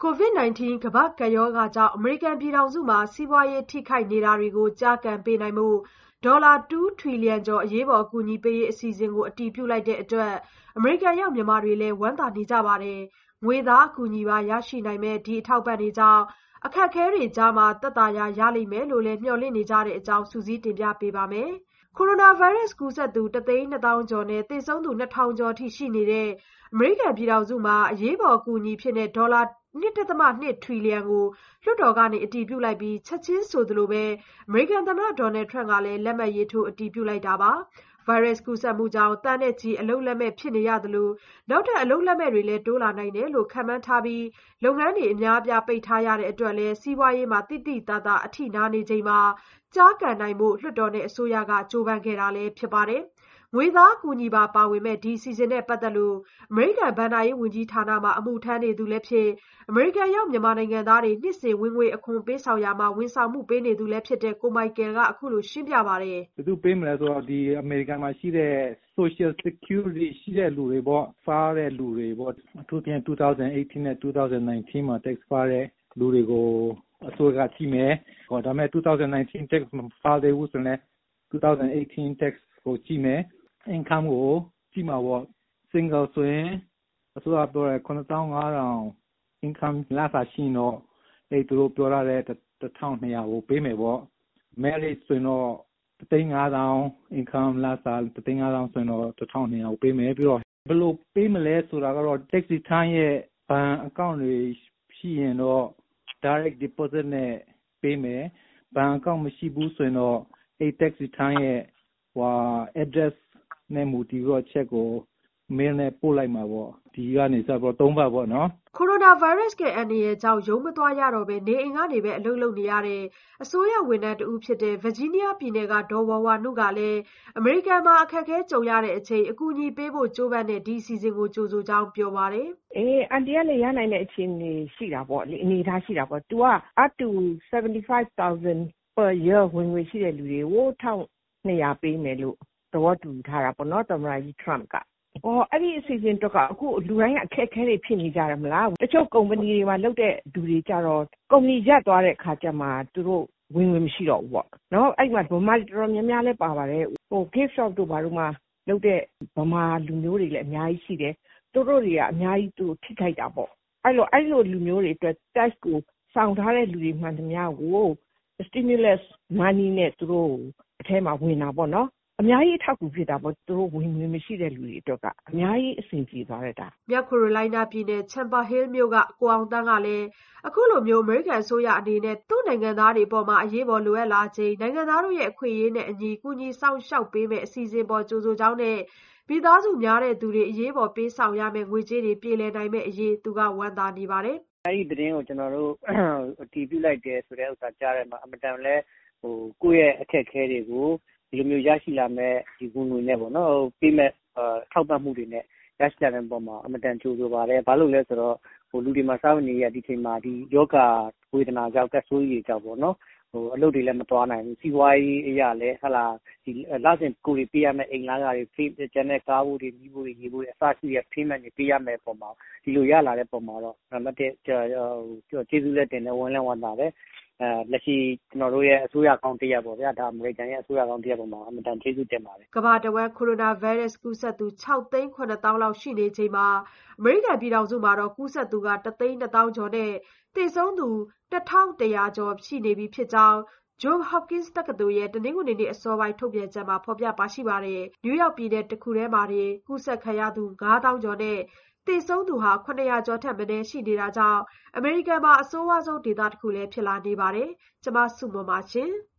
COVID-19 ကမ္ဘာ့ကပ်ရောဂါကြောင့်အမေရိကန်ပြည်ထောင်စုမှာစီးပွားရေးထိခိုက်နေတာတွေကိုကျားကန်ပေးနိုင်ဖို့ဒေါ်လာ2 ထရီလီယံကျော်အရေးပေါ်အကူအညီပေးရေးအစီအစဉ်ကိုအတည်ပြုလိုက်တဲ့အတွက်အမေရိကန်ရောက်မြန်မာတွေလည်းဝမ်းသာနေကြပါတယ်။ငွေသားအကူအညီပါရရှိနိုင်မဲ့ဒီအထောက်ပံ့တွေကြောင့်အခက်အခဲတွေကြားမှာသက်သာရာရလိမ့်မယ်လို့လည်းမျှော်လင့်နေကြတဲ့အကြောင်းစုစည်းတင်ပြပေးပါမယ်။ ကိုရိုနာဗိုင်းရပ်စ်ကူးစက်သူ1,200,000 ကျော်နဲ့သေဆုံးသူ 2,000 ကျော်အထိရှိနေတဲ့အမေရိကန်ပြည်ထောင်စုမှာအရေးပေါ်အကူအညီအဖြစ်ဒေါ်လာ 2.2 ထရီလီယံကိုလွှတ်တော်ကအတည်ပြုလိုက်ပြီးချက်ချင်းဆိုသလိုပဲအမေရိကန်သမ္မတဒေါ်နယ်ထရမ့်ကလည်းလက်မှတ်ရေးထိုးအတည်ပြုလိုက်တာပါ။ ဗိုင်းရပ်စ်ကူးစက်မှုကြောင့်သန်းနဲ့ချီအလုပ်လက်မဲ့ဖြစ်နေရသလိုနောက်ထပ်အလုပ်လက်မဲ့တွေလည်းတိုးလာနိုင်တယ်လို့ခန့်မှန်းထားပြီးလုပ်ငန်းတွေအများအပြားပိတ်ထားရတဲ့အတွက်လည်းစီးပွားရေးမှာသိသိသာသာအထိနာနေချိန်မှာကျားကန်နိုင်ဖို့လွှတ်တော်နဲ့အစိုးရကကြိုးပမ်းခဲ့တာလည်းဖြစ်ပါတယ်။ငွေသားအကူအညီပါပါဝင်မဲ့ဒီအစီအစဉ်နဲ့ပတ်သက်လို့အမေရိကန်ဘဏ္ဍာရေးဝန်ကြီးဌာနမှာအမှုထမ်းနေသူလည်းဖြစ်အမေရိကန်ရောက်မြန်မာနိုင်ငံသားတွေနှစ်စဉ်ဝင်ငွေအခွန်ပေးဆောင်ရာမှာဝန်ဆောင်မှုပေးနေသူလည်းဖြစ်တဲ့ကိုမိုက်ကယ်ကအခုလိုရှင်းပြပါတယ်။ဘယ်သူပေးမလဲဆိုတော့ဒီအမေရိကန်မှာရှိတဲ့ Social Security ရှိတဲ့လူတွေပေါ့စားတဲ့လူတွေပေါ့အထူးသဖြင့်2018နဲ့2019မှာ tax ဖားတဲ့လူတွေကိုအစိုးရကကြည့်မယ်။ဒါပေမဲ့2019 tax မဖားသေးဘူးဆိုရင်2018 tax ကိုကြည့်မယ်။ income ကိုကြည့်မှာပေါ့ single ဆိုရင်အစိုးရပြောတယ်9,500 income လစာရှိရင်တော့သူတို့ပြောရတဲ့1,200ကိုပေးမယ်ပေါ့ marriage ဆိုရင်တော့5,000 income လစာ5,000ဆိုရင်တော့1,200ကိုပေးမယ်ပြီးတော့ဘယ်လိုပေးမလဲဆိုတာကတော့ tax return ရဲ့ဘဏ် account တွေရှိရင်တော့ direct deposit နဲ့ပေးမယ်ဘဏ် account မရှိဘူးဆိုရင်တော့tax return ရဲ့address နဲ့မူတည်ပြီးတော့ check ကို mail နဲ့ပို့လိုက်မှာပေါ့ဒီကနေစပြီးတော့3ပတ်ပေါ့နော်ကိုရိုနာဗိုင်းရပ်စ်ရဲ့အန္တရာယ်ကြောင့်ရုံးမသွားရတော့ဘဲနေအိမ်ကနေပဲအလုပ်လုပ်နေရတဲ့အစိုးရဝန်ထမ်းတဦးဖြစ်တဲ့ဗာဂျီးနီးယားပြည်နယ်ကဒေါ်ဝါဝါနုကလည်းအမေရိကန်မှာအခက်အခဲကြုံရတဲ့အချိန်အကူအညီပေးဖို့ကြိုးပမ်းတဲ့ဒီအစီအစဉ်ကိုကြိုဆိုကြောင်းပြောပါတယ်အန်တီကလည်းရနိုင်တဲ့အခြေအနေရှိတာပေါ့အနေအထားရှိတာပေါ့ तू က up to 75,000 per year ဝင်ငွေရှိတဲ့လူတွေကို1,200ပေးမယ်လို့သဘောတူထားတာပေါ့နော်သမ္မတကြီး Trump ကအဲ့ဒီအစီအစဉ်တော့အခုလူတိုင်းအခက်အခဲတွေဖြစ်နေကြတယ်မလားတချို့ကုမ္ပဏီတွေမှာလုပ်တဲ့လူတွေကြတော့ကုမ္ပဏီရပ်သွားတဲ့ခါကျမှသူတို့ဝင်ငွေမရှိတော့ဘူးပေါ့နော်အဲ့မှာဗမာတော်များများလဲပါပါတယ်gift shop တို့ဘာလို့မှလုပ်တဲ့ဗမာလူမျိုးတွေလည်းအများကြီးရှိတယ်သူတို့တွေကအများကြီးသူထိခိုက်တာပေါ့အဲ့လိုလူမျိုးတွေအတွက် tax ကိုဆောင်ထားတဲ့လူတွေမှန်သမျှကို stimulus money နဲ့သူတို့အထဲမှာဝင်တာပေါ့နော်အများကြီးအထောက်အကူဖြစ်တာပေါ့သူတို့ဝင်ငွေမရှိတဲ့လူတွေအတွက်ကအများကြီးအဆင်ပြေသွားတာမြောက်ကာရိုလိုင်းနားပြည်နယ်ချမ်ပါဟေးမြို့ကကိုအောင်တန်းကလည်းအခုလိုမျိုးအမေရိကန်အစိုးရအနေနဲ့သူ့နိုင်ငံသားတွေပေါ်မှာအရေးပေါ်လိုအပ်လာချိန်နိုင်ငံသားတို့ရဲ့အခွင့်အရေးနဲ့အညီကူညီဆောင်ရှောက်ပေးမဲ့အစီအစဉ်ပေါ်ကြိုဆိုကြောင်းနဲ့မိသားစုများတဲ့သူတွေအရေးပေါ်ပေးဆောင်ရမယ့်ငွေကြေးတွေပြေလည်နိုင်မဲ့အရေးသူကဝမ်းသာနေပါတယ်အဲ့ဒီသတင်းကိုကျွန်တော်တို့အတည်ပြုလိုက်တယ်ဆိုတဲ့ဥစ္စာကြားရမှာအမတန်လဲကိုယ့်ရဲ့အခက်အခဲတွေကိုဒီလိုမျိုးရရှိလာမဲ့ဒီဝင်ငွေနဲ့ပေါ့နော်ပေးမဲ့ထောက်ပံ့မှုတွေနဲ့ရရှိလာတဲ့ပုံမှာအမတန်ကြိုးဆိုပါတယ်ဘာလို့လဲဆိုတော့လူတွေမှာစားဝင်နေရဒီချိန်မှာဒီယောဂဝေဒနာကြောင့်ကက်ဆိုးကြီးကြောင့်ပေါ့နော်အလုပ်တွေလည်းမသွားနိုင်ဘူးစီးပွားရေးအရာလည်းဟလာဒီလစဉ်ကိုတွေပေးရမယ့်အိမ်လာကတွေဖေးကျန်တဲ့ကားဖို့တွေမိဖို့တွေရေဖို့တွေအစရှိတဲ့ payment တွေပေးရမယ့်ပုံမှာဒီလိုရလာတဲ့ပုံမှာတော့နံပါတ်1ကျေးဇူးလက်တင်နဲ့ဝန်လဲဝန်တာတယ်လက်ရှိကျွန်တော်တို့ရဲ့အစိုးရကောင်းတရက်ပေါ့ဗျာဒါအမေရိကန်ရဲ့အစိုးရကောင်းတရက်ပေါ်မှာအမှန်တန်ကျေးဇူးတင်ပါတယ်ကမ္ဘာတဝန်းကိုရိုနာဗိုင်းရပ်စ်ကူးစက်သူ 6,900,000 လောက်ရှိနေချိန်မှာအမေရိကန်ပြည်ထောင်စုမှာတော့ကူးစက်သူက 1,200,000 ကျော်နဲ့သေဆုံးသူ 1,100 ကျော်ရှိနေပြီဖြစ်ကြောင်းJohns Hopkins တက္ကသိုလ်ရဲ့တနင်္ဂနွေနေ့အစောပိုင်းထုတ်ပြန်ချက်မှာဖော်ပြပါရှိပါတယ်။နယူးယောက်ပြည်နယ်တစ်ခုထဲမှာတင်ကူးစက်ခံရသူ 5,000 ကျော်နဲ့သေဆုံးသူ700 ကျော်ထက်မနည်းရှိနေတာကြောင့်အမေရိကန်မှာအဆိုးဝါးဆုံးဒေသတစ်ခုလည်းဖြစ်လာနေပါတယ်။ကျွန်မစုမွန်ပါရှင်။